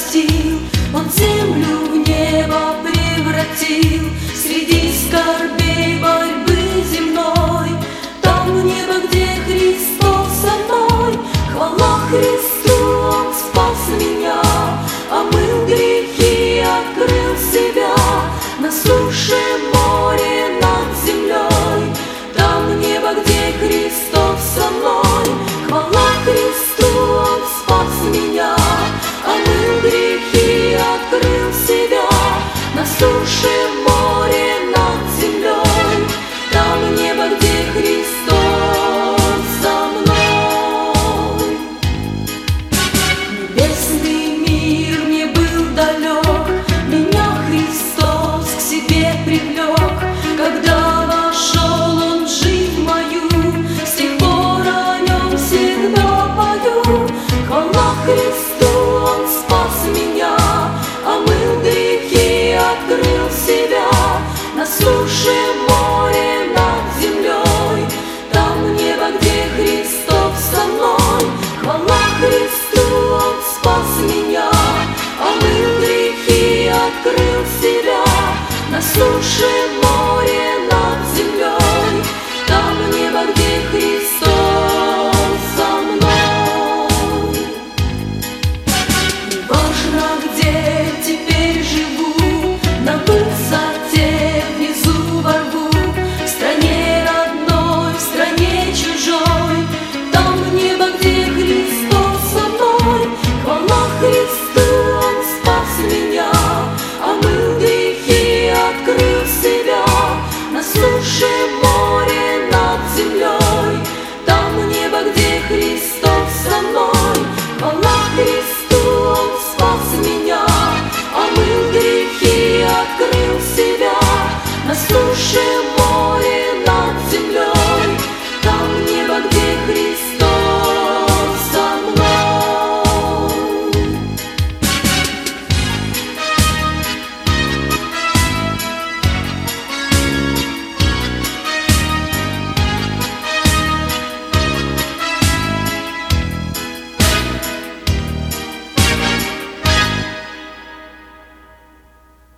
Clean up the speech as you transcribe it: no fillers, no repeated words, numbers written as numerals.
простил, Он землю в небо превратил. Среди скорбей борьбы земной, там в небо, где Христос со мной. Хвала Христу, Он спас меня, омыл грехи, открыл себя. На суше, море, над землей, там в небо, где Христос со мной. Хвала Христу, Он спас меня, омыл грехи, открыл себя. На суше, море, над землей, там в небо, где Христос со мной. Небесный мир мне был далек, меня Христос к себе привлек. Когда вошел Он в жизнь мою, с тех пор о Нем всегда пою. Хвала Христу, Он спас меня, омыл грехи, открыл себя. На суше, море, над землей, там в небо, где Христос со мной. Хвала Христу, Он спас меня, омыл грехи, открыл себя. На суше, море, над землей, там в небо, где Христос со мной. Неважно, где теперь живу, на высоте, внизу во рву, в стране родной, в стране чужой, там в небо, где Христос со мной. Хвала Христу, Он спас меня, омыл грехи, открыл себя. На суше, море, над землей, там в небо, где Христос со мной. Хвала Христу, Он спас меня, омыл грехи, открыл себя. На суше,